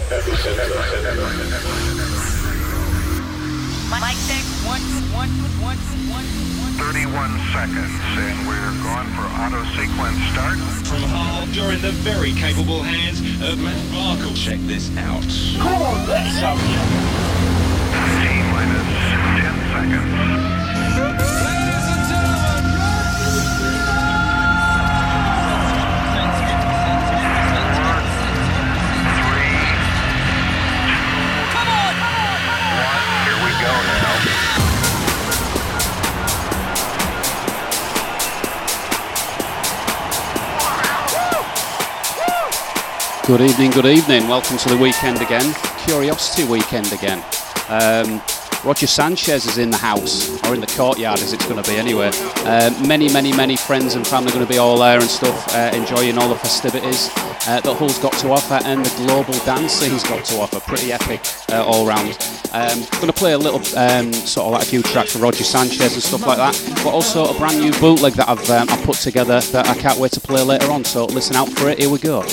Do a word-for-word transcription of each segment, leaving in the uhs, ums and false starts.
Mic check, one, one, one, one, one. thirty-one seconds, and we're going for auto sequence start. From Hull, you're in the very capable hands of Matt Barkle. Check this out. Come on, let's have you. T minus ten seconds. Good evening, good evening. Welcome to the weekend again. Curiosity weekend again. Um, Roger Sanchez is in the house, or in the courtyard as it's going to be anyway. Uh, many, many, many friends and family are going to be all there and stuff, uh, enjoying all the festivities uh, that Hull's got to offer and the global dance scene's got to offer. Pretty epic uh, all round. Um, going to play a little, um, sort of like a few tracks for Roger Sanchez and stuff like that, but also a brand new bootleg that I've, um, I've put together that I can't wait to play later on, so listen out for it. Here we go.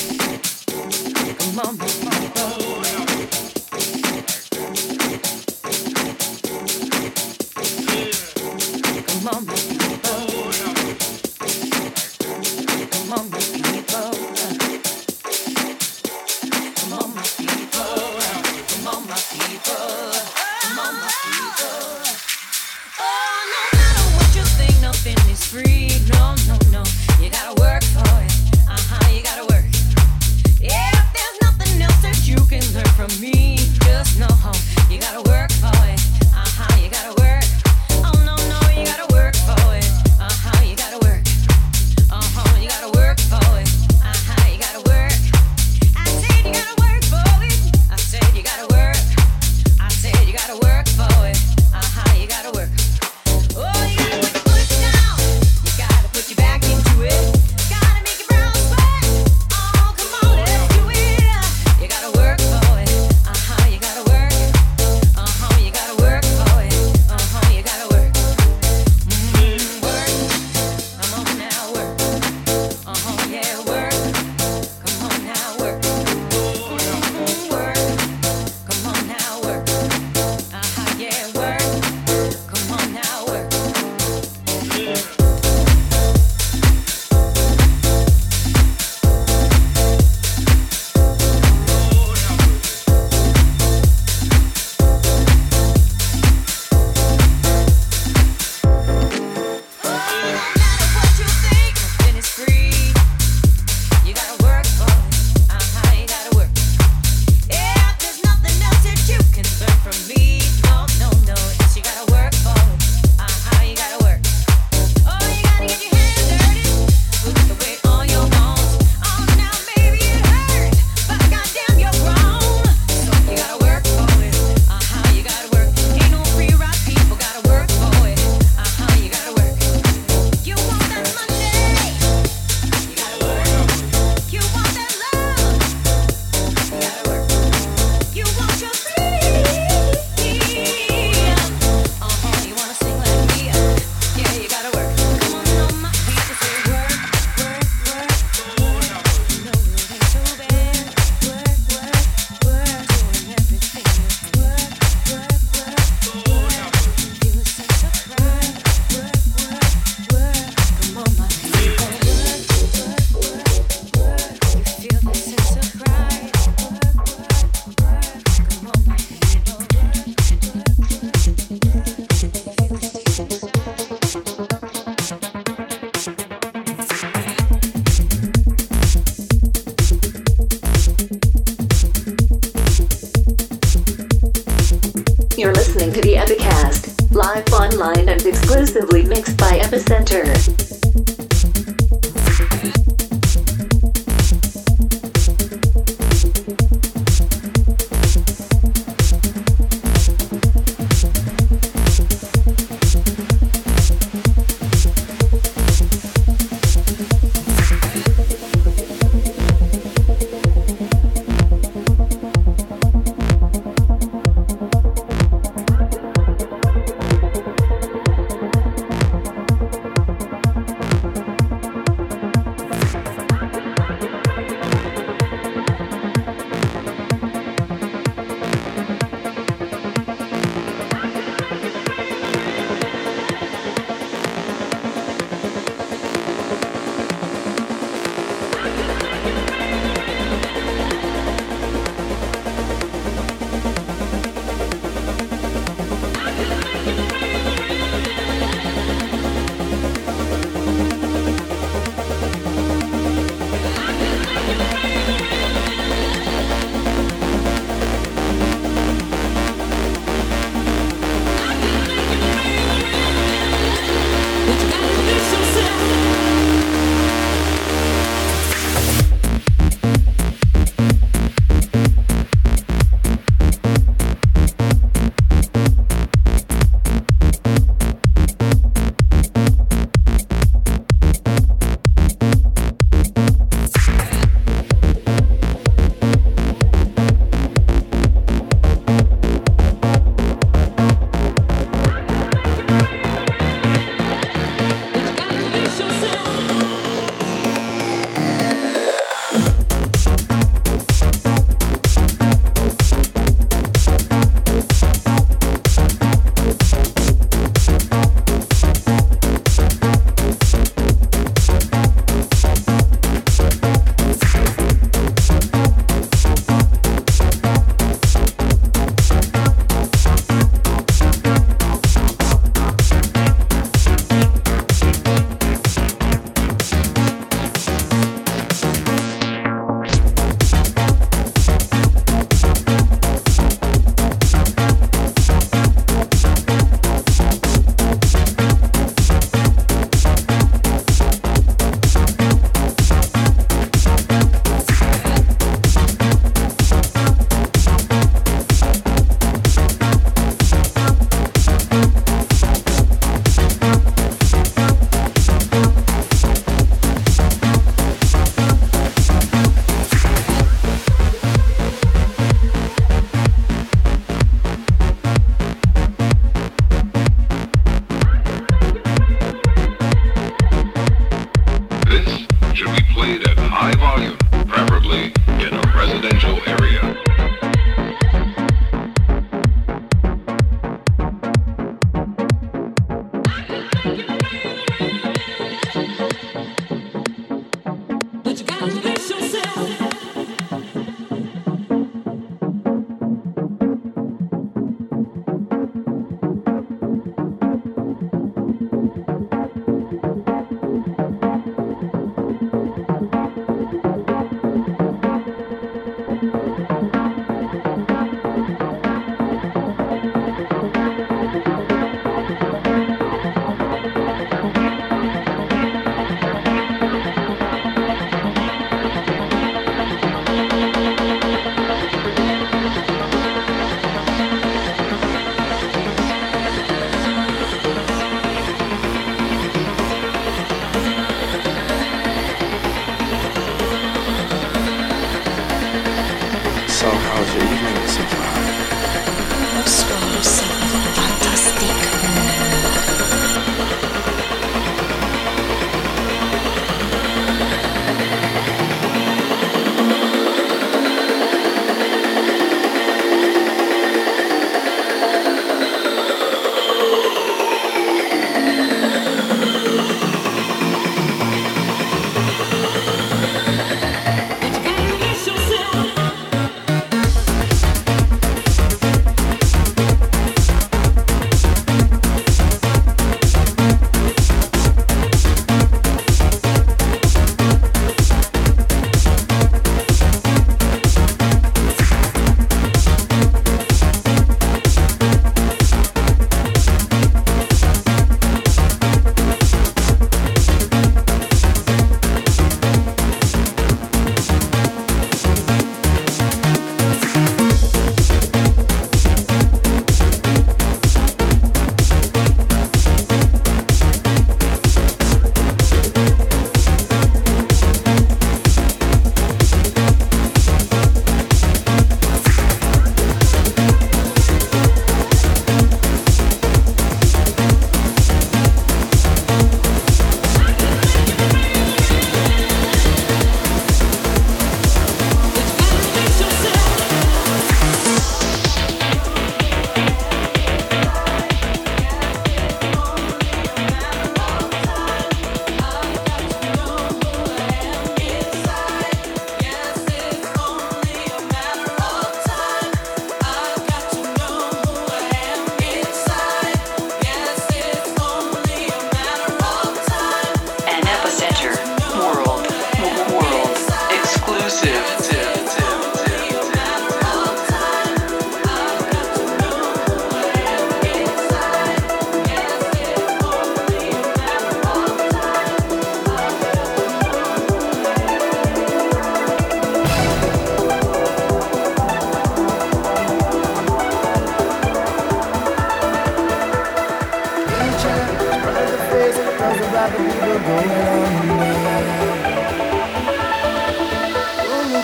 Exclusively mixed by Epicenter.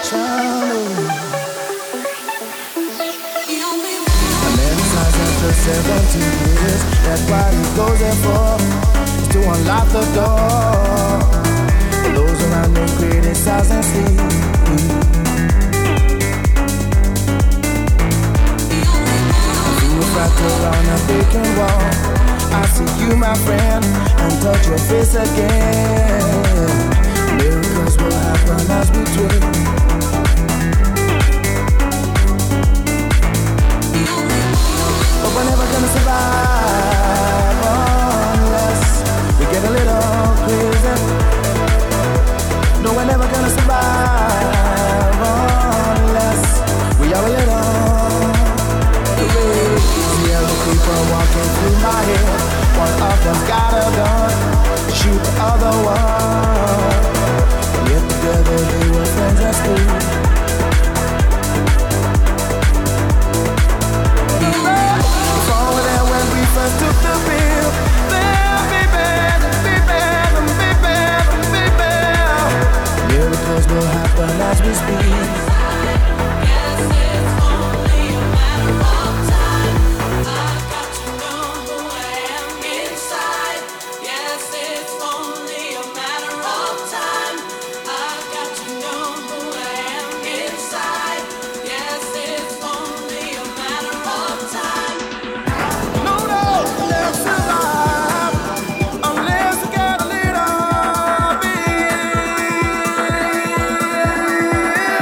trouble. A man decides after seventeen years that what he goes there for is to unlock the door. Those around him criticize and see. Fractal on a vacant wall. I see you, my friend, and touch your face again. Miracles will happen as we dream. But we're never gonna survive unless we get a little crazy. No, we're never gonna survive unless we are a little crazy. People walking through my head. One of them's got a gun, shoot the other one. Yet together they were friends at school. Fall there when we first took the pill. There, baby, baby, baby, baby. Miracles will happen as we speak. Yes, it's only a matter of time. I've got to know who I am inside. Yes, it's only a matter of time. I've got to know who I am inside. Yes, it's only a matter of time. No, no, let's survive unless we get a little bit.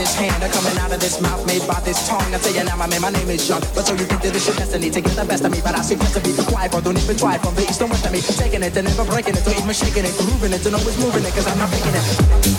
this hand, uh, coming out of this mouth, made by this tongue. I tell you now, my man, my name is Young. But so you think that this your destiny to get the best of me, but I suggest to be quiet, or don't even try. From the east and west of me, taking it and never breaking it, or even shaking it, grooving it, and always moving it, cause I'm not faking it.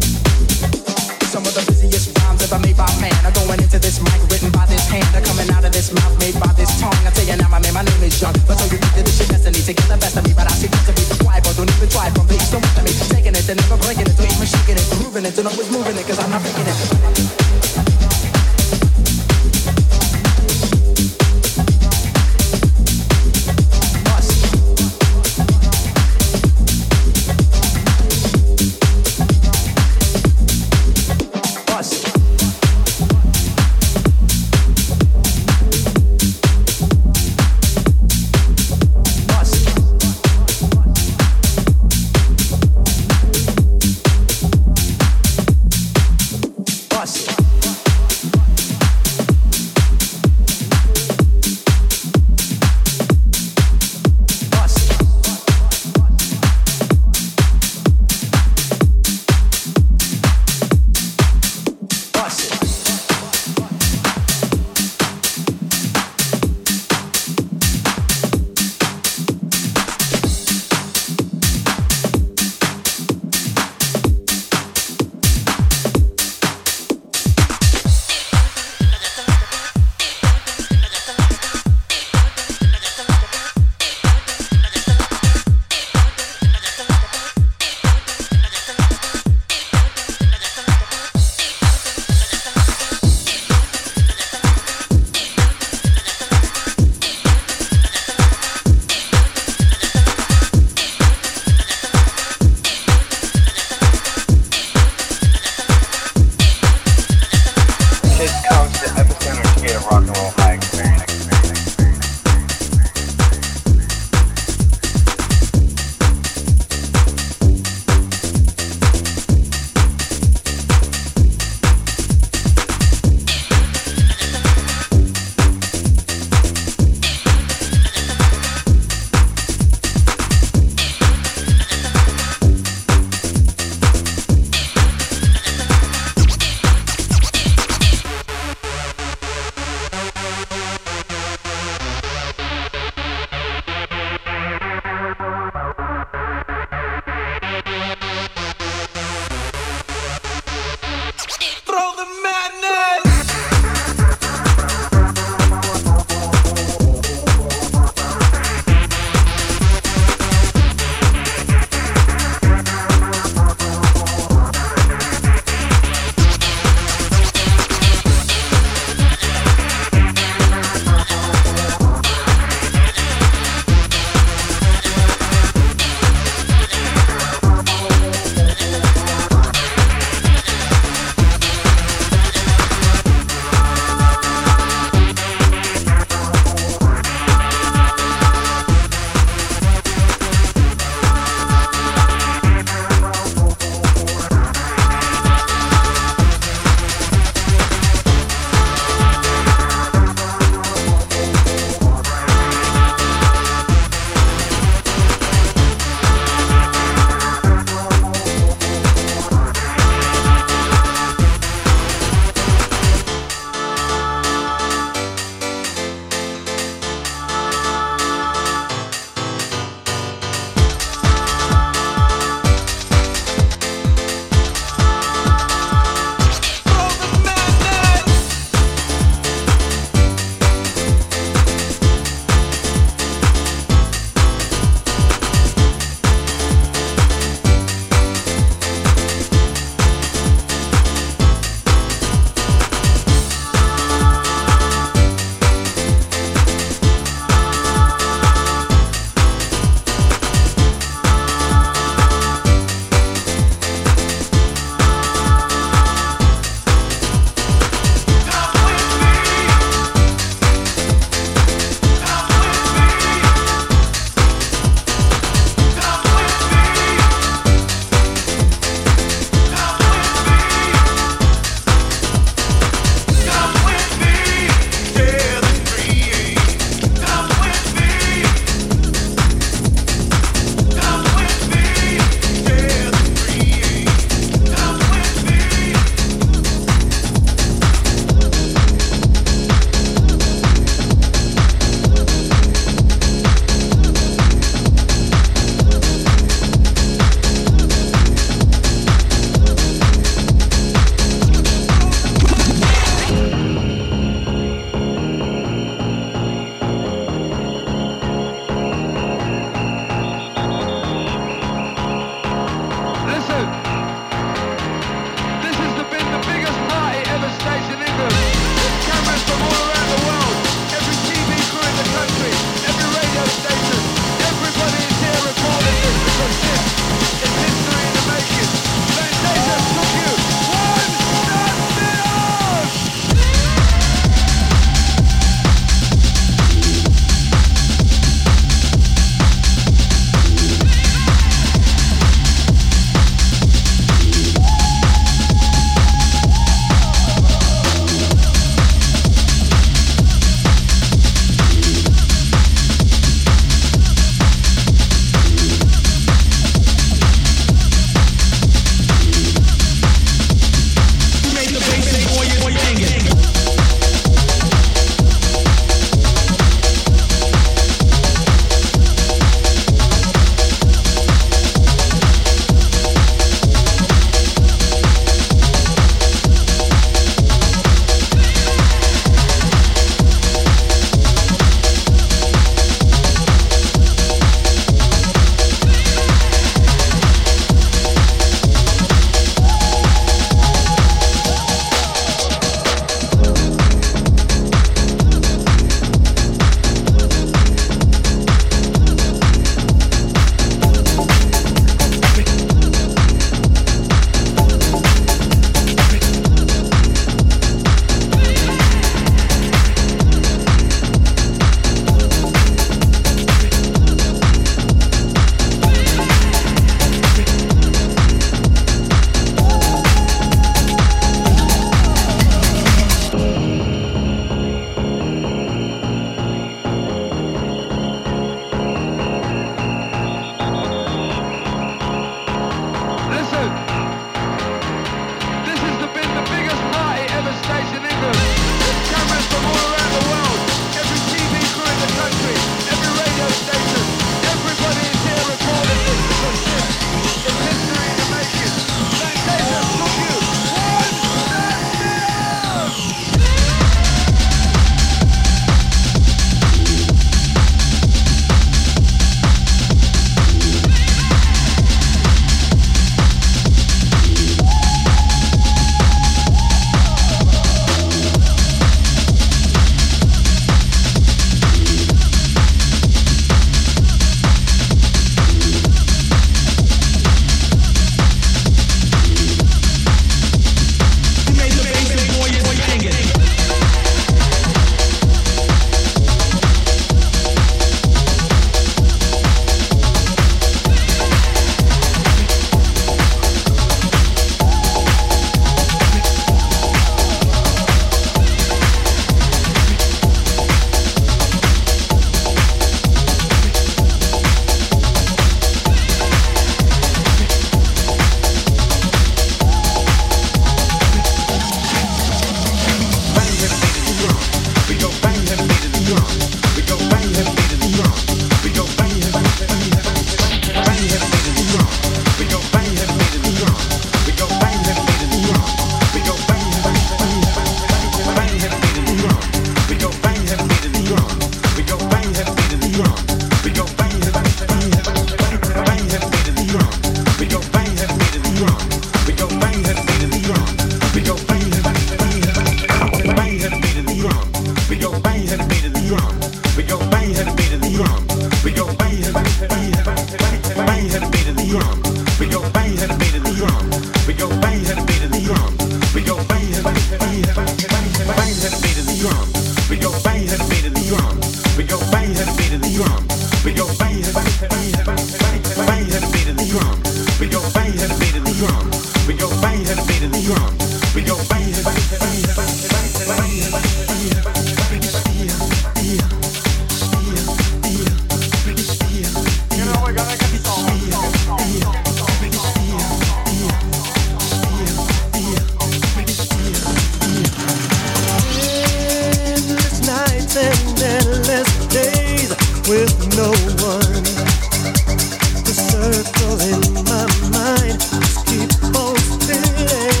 no one. The circle in my mind just keep on spinning.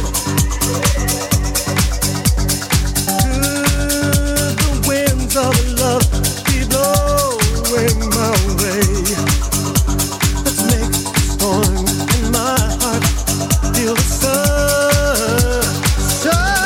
Could the winds of love be blowing my way? Let's make a storm in my heart feel the sun. Sun.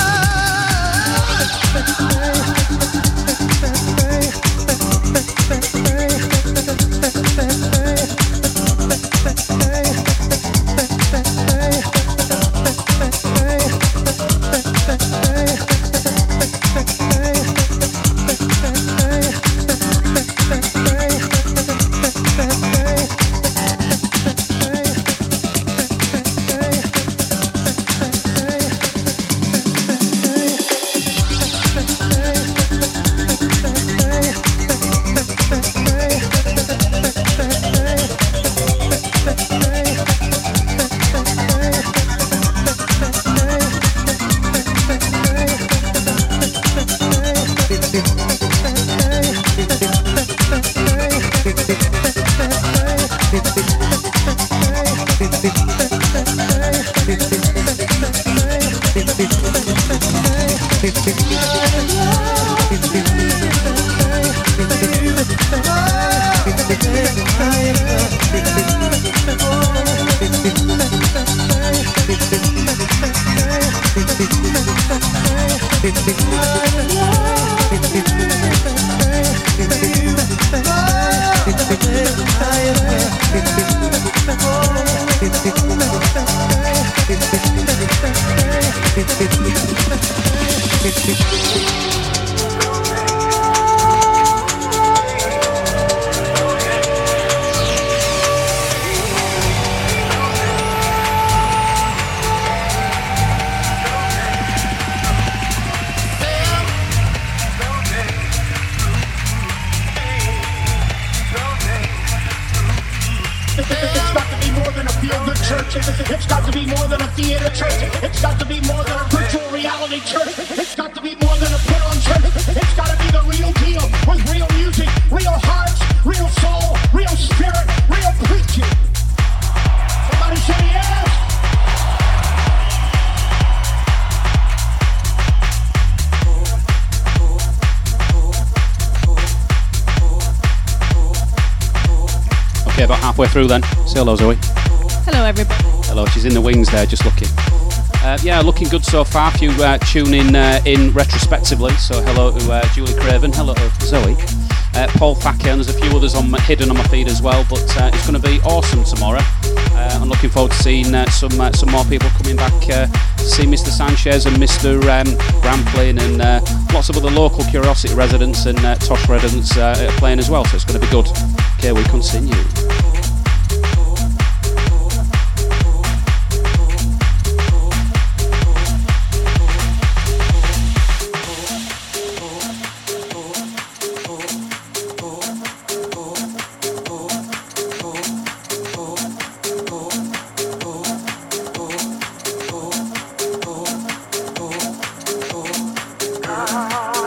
Halfway through then. Say hello, Zoe. Hello, everybody. Hello, she's in the wings there, just looking. Uh, yeah, looking good so far. If you uh, tune in uh, in retrospectively, so hello to uh, Julie Craven, hello to Zoe, uh, Paul Thacker, and there's a few others on my, hidden on my feed as well. But uh, it's going to be awesome tomorrow. Uh, I'm looking forward to seeing uh, some uh, some more people coming back uh, to see Mister Sanchez and Mister Um, Ramplin and uh, lots of other local Curiosity residents and uh, Tosh residents uh, playing as well. So it's going to be good. Okay, we continue.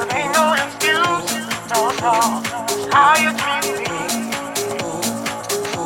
How you treat me?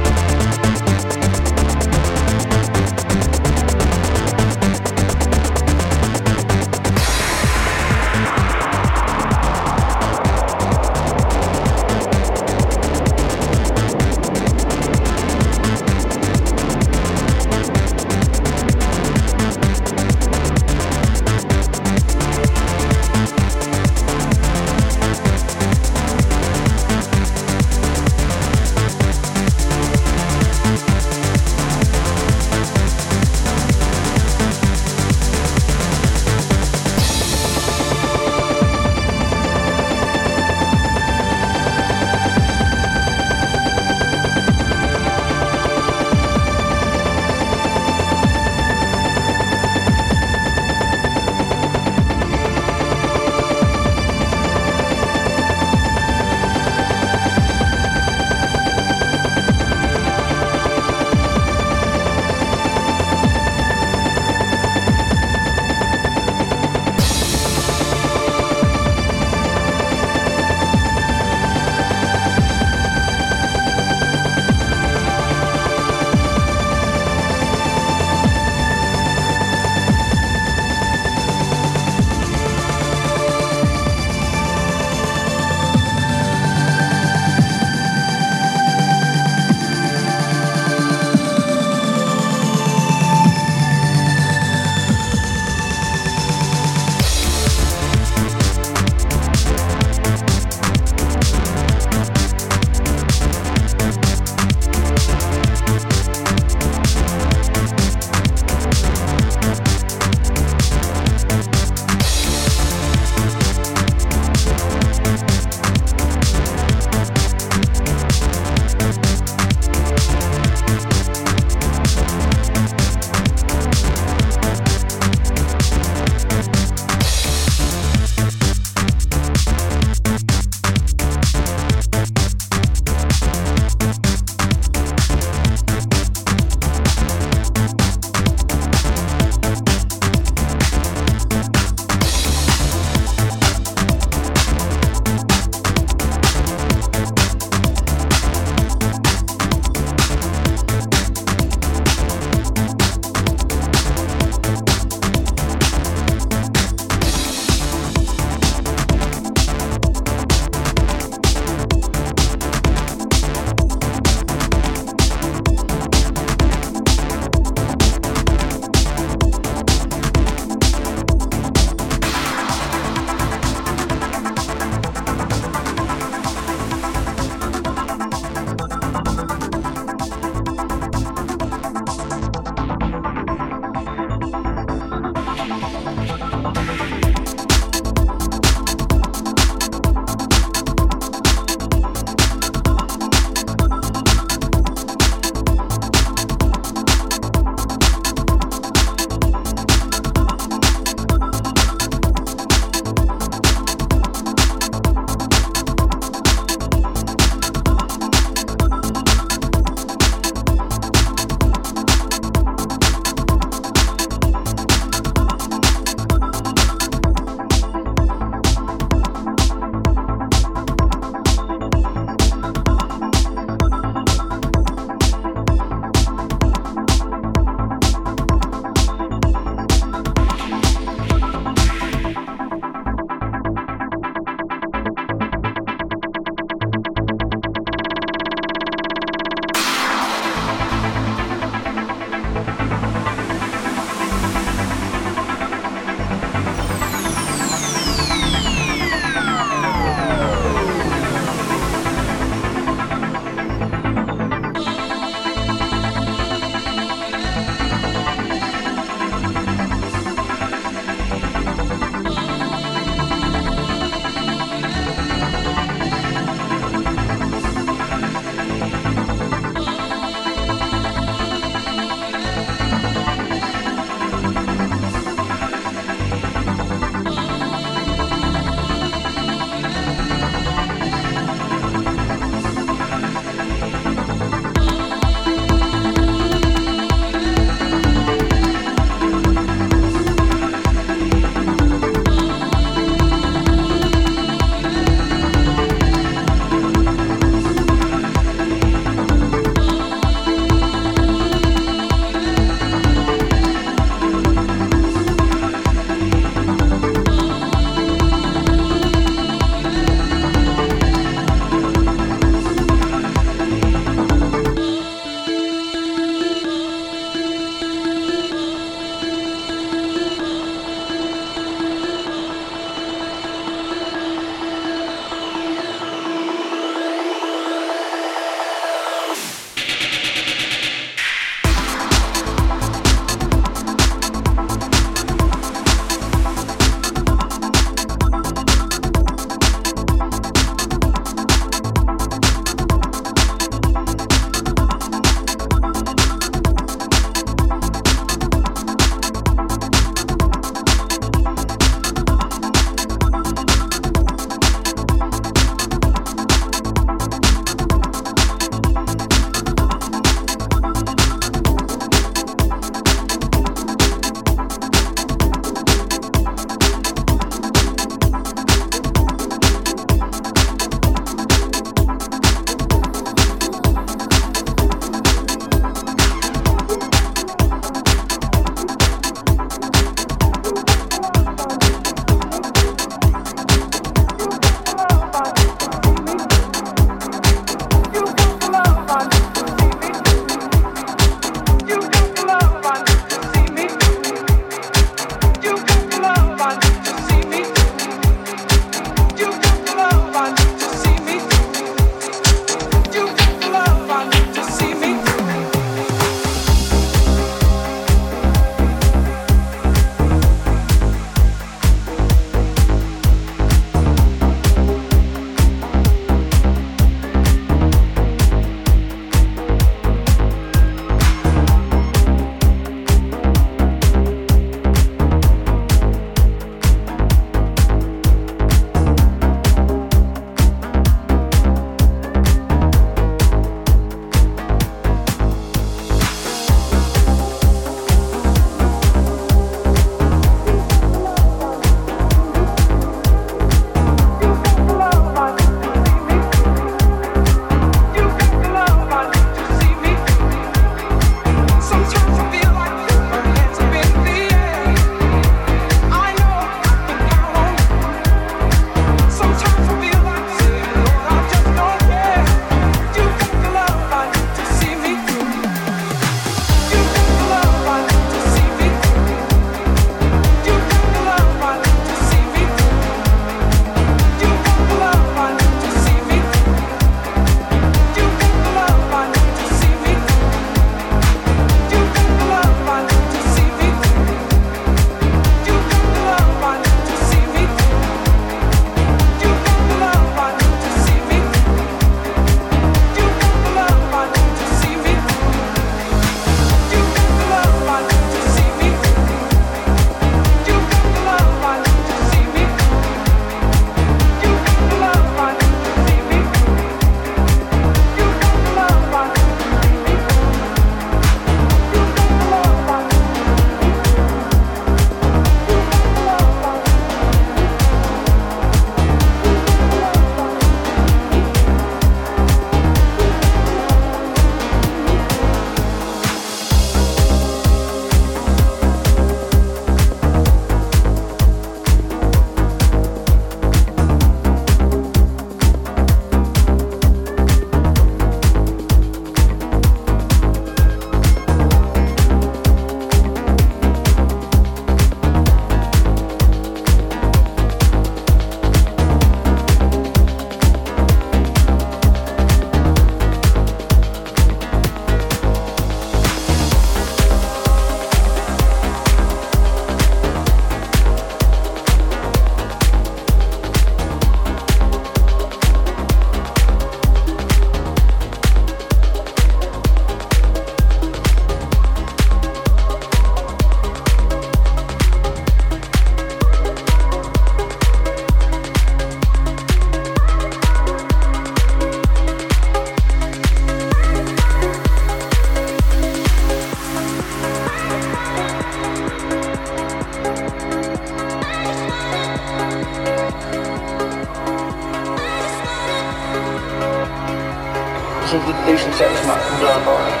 some good decent sets, mate, from down by.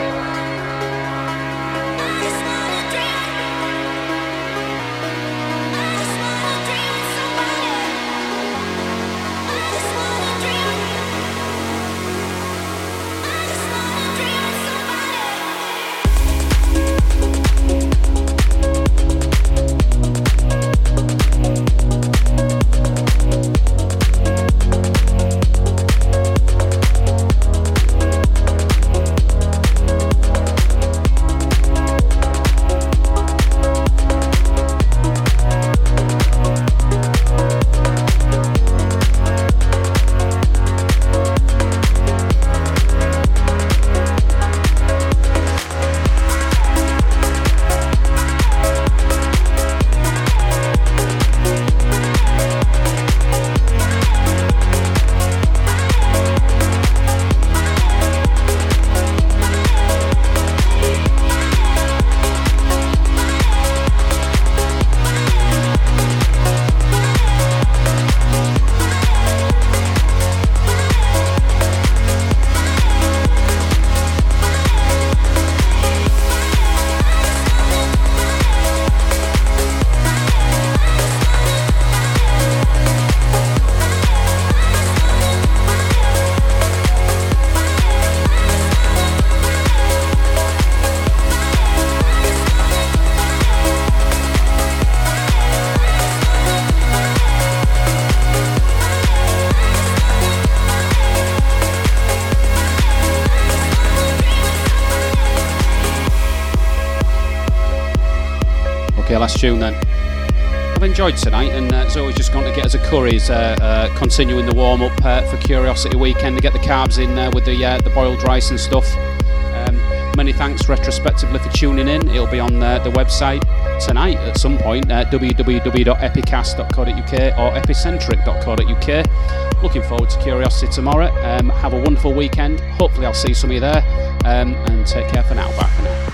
Okay, last tune then. I've enjoyed tonight, and uh, as always, just going to get us a curries, uh, uh, continuing the warm up uh, for Curiosity Weekend to get the carbs in uh, with the uh, the boiled rice and stuff. Um, many thanks retrospectively for tuning in. It'll be on uh, the website tonight at some point, uh, w w w dot epicast dot co dot u k or epicentric dot co dot u k. Looking forward to Curiosity tomorrow. Um, have a wonderful weekend. Hopefully, I'll see some of you there, um, and take care for now. Bye for now.